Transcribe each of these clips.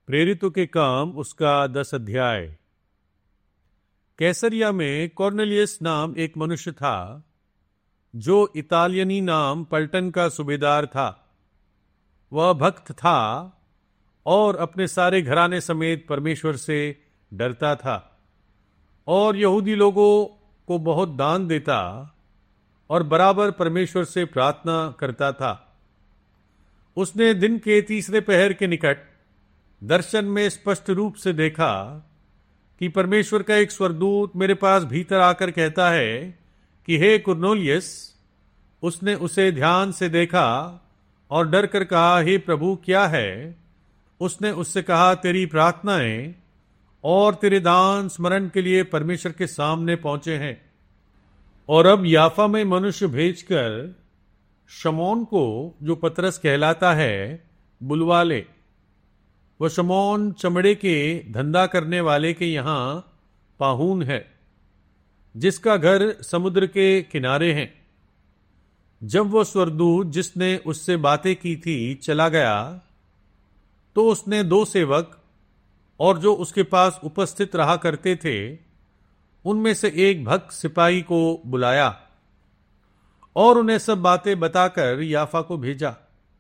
प्रेरितों के काम उसका 10 अध्याय। कैसरिया में कॉर्नेलियस नाम एक मनुष्य था जो इतालियनी नाम पलटन का सूबेदार था। वह भक्त था और अपने सारे घराने समेत परमेश्वर से डरता था और यहूदी लोगों को बहुत दान देता और बराबर परमेश्वर से प्रार्थना करता था। उसने दिन के तीसरे पहर के निकट दर्शन में स्पष्ट रूप से देखा कि परमेश्वर का एक स्वर्गदूत मेरे पास भीतर आकर कहता है कि हे कुरनेलियस। उसने उसे ध्यान से देखा और डर कर कहा, हे प्रभु, क्या है? उसने उससे कहा, तेरी प्रार्थनाएं और तेरे दान स्मरण के लिए परमेश्वर के सामने पहुंचे हैं। और अब याफा में मनुष्य भेजकर शमौन को, जो पतरस कहलाता है, बुलवा ले। वह शमौन चमड़े के धंधा करने वाले के यहाँ पाहून है, जिसका घर समुद्र के किनारे है। जब वह स्वर्गदूत जिसने उससे बातें की थी चला गया, तो उसने 2 सेवक और जो उसके पास उपस्थित रहा करते थे उनमें से एक भक्त सिपाही को बुलाया और उन्हें सब बातें बताकर याफा को भेजा।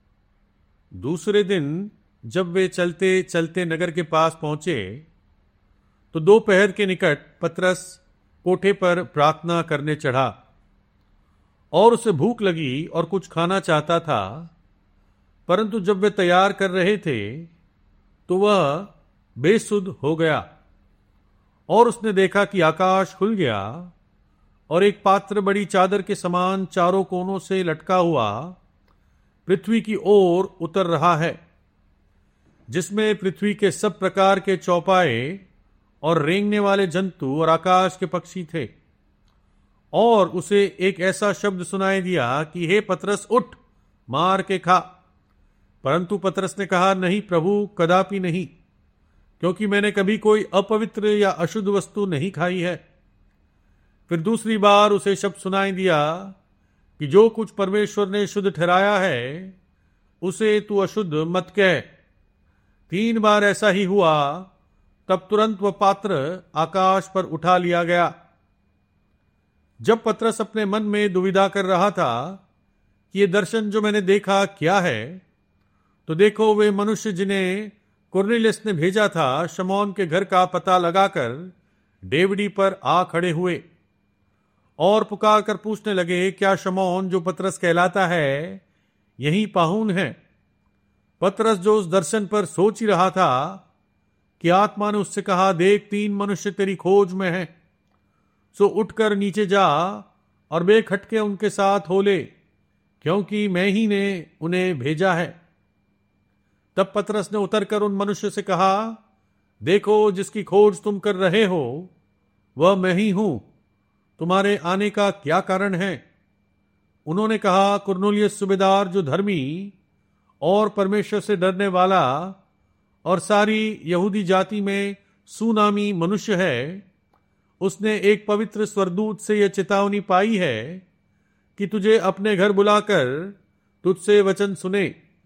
दूसरे दिन जब वे चलते चलते नगर के पास पहुंचे तो दोपहर के निकट पतरस कोठे पर प्रार्थना करने चढ़ा और उसे भूख लगी और कुछ खाना चाहता था। परंतु जब वे तैयार कर रहे थे तो वह बेसुध हो गया और उसने देखा कि आकाश खुल गया और एक पात्र बड़ी चादर के समान चारों कोनों से लटका हुआ पृथ्वी की ओर उतर रहा है, जिसमें पृथ्वी के सब प्रकार के चौपाए और रेंगने वाले जंतु और आकाश के पक्षी थे। और उसे एक ऐसा शब्द सुनाई दिया कि हे पतरस, उठ, मार के खा। परंतु पतरस ने कहा, नहीं प्रभु, कदापि नहीं, क्योंकि मैंने कभी कोई अपवित्र या अशुद्ध वस्तु नहीं खाई है। फिर दूसरी बार उसे शब्द सुनाई दिया कि जो कुछ परमेश्वर ने शुद्ध ठहराया है उसे तू अशुद्ध मत कह। 3 बार ऐसा ही हुआ, तब तुरंत वह पात्र आकाश पर उठा लिया गया। जब पतरस अपने मन में दुविधा कर रहा था कि ये दर्शन जो मैंने देखा क्या है, तो देखो वे मनुष्य जिन्हें कुरनेलियस ने भेजा था शमौन के घर का पता लगाकर डेवढ़ी पर आ खड़े हुए और पुकार कर पूछने लगे, क्या शमौन, जो पतरस कहलाता है, यही पाहुन है? पतरस जो उस दर्शन पर सोच ही रहा था कि आत्मा ने उससे कहा, देख, 3 मनुष्य तेरी खोज में हैं, सो उठकर नीचे जा और बेखटके उनके साथ हो ले, क्योंकि मैं ही ने उन्हें भेजा है। तब पतरस ने उतरकर उन मनुष्य से कहा, देखो, जिसकी खोज तुम कर रहे हो वह मैं ही हूं। तुम्हारे आने का क्या कारण है? उन्होंने कहा, कुरनेलियस सूबेदार, जो धर्मी और परमेश्वर से डरने वाला और सारी यहूदी जाति में सुनामी मनुष्य है, उसने एक पवित्र स्वर्गदूत से यह चेतावनी पाई है कि तुझे अपने घर बुलाकर तुझसे वचन सुने।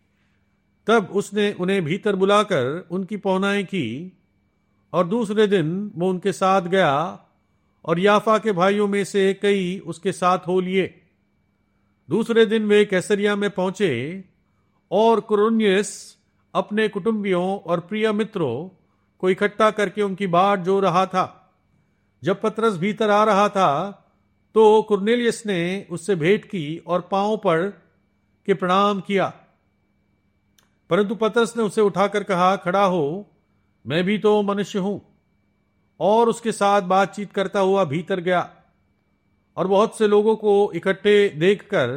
तब उसने उन्हें भीतर बुलाकर उनकी पहुनाई की और दूसरे दिन वो उनके साथ गया और याफा के भाइयों में से कई उसके साथ हो लिए। दूसरे दिन वे कैसरिया में पहुंचे और कुरनेलियस अपने कुटुंबियों और प्रिय मित्रों को इकट्ठा करके उनकी बाट जो रहा था। जब पतरस भीतर आ रहा था तो कुरनेलियस ने उससे भेंट की और पांव पड़ के प्रणाम किया। परंतु पतरस ने उसे उठाकर कहा, खड़ा हो, मैं भी तो मनुष्य हूं। और उसके साथ बातचीत करता हुआ भीतर गया और बहुत से लोगों को इकट्ठे देखकर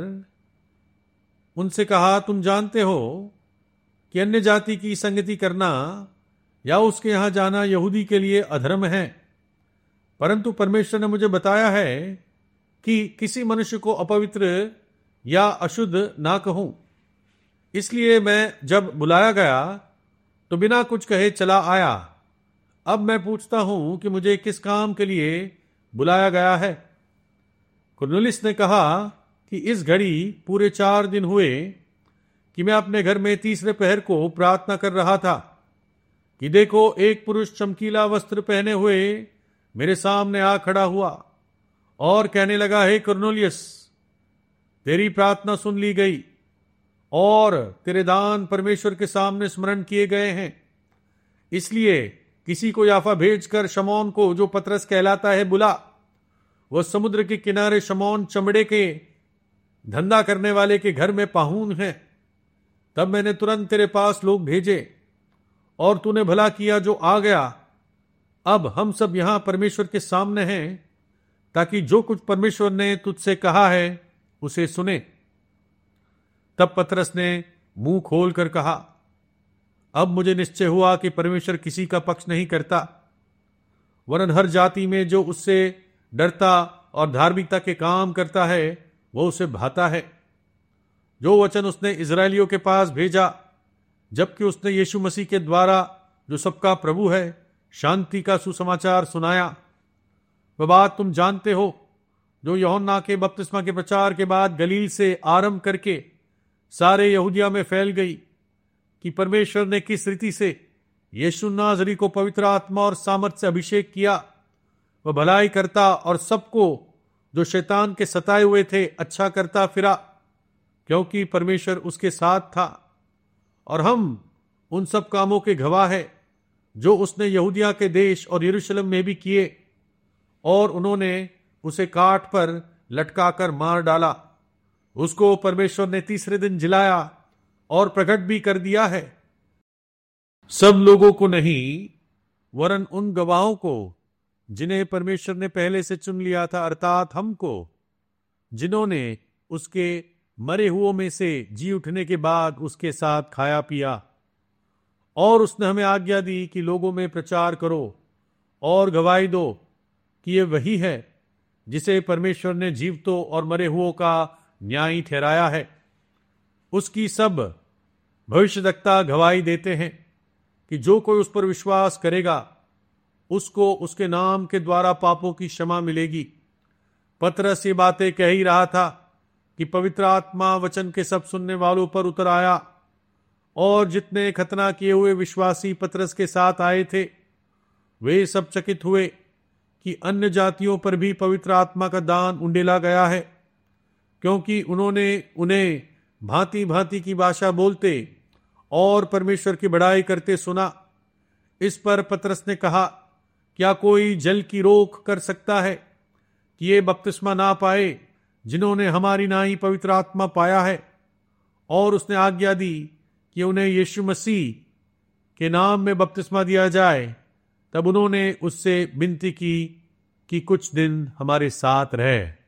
उनसे कहा, तुम जानते हो कि अन्य जाति की संगति करना या उसके यहां जाना यहूदी के लिए अधर्म है। परंतु परमेश्वर ने मुझे बताया है कि किसी मनुष्य को अपवित्र या अशुद्ध ना कहूं। इसलिए मैं जब बुलाया गया तो बिना कुछ कहे चला आया। अब मैं पूछता हूं कि मुझे किस काम के लिए बुलाया गया है? कुरनेलियस ने कहा कि इस घड़ी पूरे 4 दिन हुए कि मैं अपने घर में तीसरे पहर को प्रार्थना कर रहा था। कि देखो एक पुरुष चमकीला वस्त्र पहने हुए मेरे सामने आ खड़ा हुआ और कहने लगा, हे कुरनेलियुस, तेरी प्रार्थना सुन ली गई और तेरे दान परमेश्वर के सामने स्मरण किए गए हैं। इसलिए किसी को याफा भेजकर शमौन को, जो पतरस कहलाता है, बुला। वह समुद्र के किनारे शमौन चमड़े के धंधा करने वाले के घर में पाहुन है। तब मैंने तुरंत तेरे पास लोग भेजे और तूने भला किया जो आ गया। अब हम सब यहां परमेश्वर के सामने हैं, ताकि जो कुछ परमेश्वर ने तुझसे कहा है उसे सुने। तब पतरस ने मुंह खोलकर कहा, अब मुझे निश्चय हुआ कि परमेश्वर किसी का पक्ष नहीं करता, वरन हर जाति में जो उससे डरता और धार्मिकता के काम करता है वो उसे भाता है। जो वचन उसने इजरायलियों के पास भेजा, जबकि उसने यीशु मसीह के द्वारा, जो सबका प्रभु है, शांति का सुसमाचार सुनाया। वह बात तुम जानते हो, जो यूहन्ना के बपतिस्मा के प्रचार के बाद गलील से आरंभ करके सारे यहूदिया में फैल गई, कि परमेश्वर ने किस रीति से यीशु नाज़री को पवित्र आत्मा और सामर्थ से अभिषेक किया। वह भलाई करता और सबको जो शैतान के सताए हुए थे अच्छा करता फिरा, क्योंकि परमेश्वर उसके साथ था। और हम उन सब कामों के गवाह हैं जो उसने यहूदिया के देश और यरूशलेम में भी किए, और उन्होंने उसे काठ पर लटकाकर मार डाला। उसको परमेश्वर ने तीसरे दिन जिलाया और प्रकट भी कर दिया है, सब लोगों को नहीं, वरन उन गवाहों को जिन्हें परमेश्वर ने पहले से चुन लिया था, अर्थात हमको, जिन्होंने उसके मरे हुओं में से जी उठने के बाद उसके साथ खाया पिया। और उसने हमें आज्ञा दी कि लोगों में प्रचार करो और गवाही दो कि ये वही है जिसे परमेश्वर ने जीवतों और मरे हुओं का न्यायी ठहराया है। उसकी सब भविष्यद्वक्ता गवाही देते हैं कि जो कोई उस पर विश्वास करेगा उसको उसके नाम के द्वारा पापों की क्षमा मिलेगी। पतरस ये बातें कह ही रहा था कि पवित्र आत्मा वचन के सब सुनने वालों पर उतर आया, और जितने खतना किए हुए विश्वासी पतरस के साथ आए थे वे सब चकित हुए कि अन्य जातियों पर भी पवित्र आत्मा का दान उंडेला गया है, क्योंकि उन्होंने उन्हें भांति भांति की भाषा बोलते और परमेश्वर की बड़ाई करते सुना। इस पर पतरस ने कहा, क्या कोई जल की रोक कर सकता है कि ये बपतिस्मा ना पाए जिन्होंने हमारी नाई पवित्र आत्मा पाया है? और उसने आज्ञा दी कि उन्हें यीशु मसीह के नाम में बपतिस्मा दिया जाए। तब उन्होंने उससे विनती की कि कुछ दिन हमारे साथ रहे।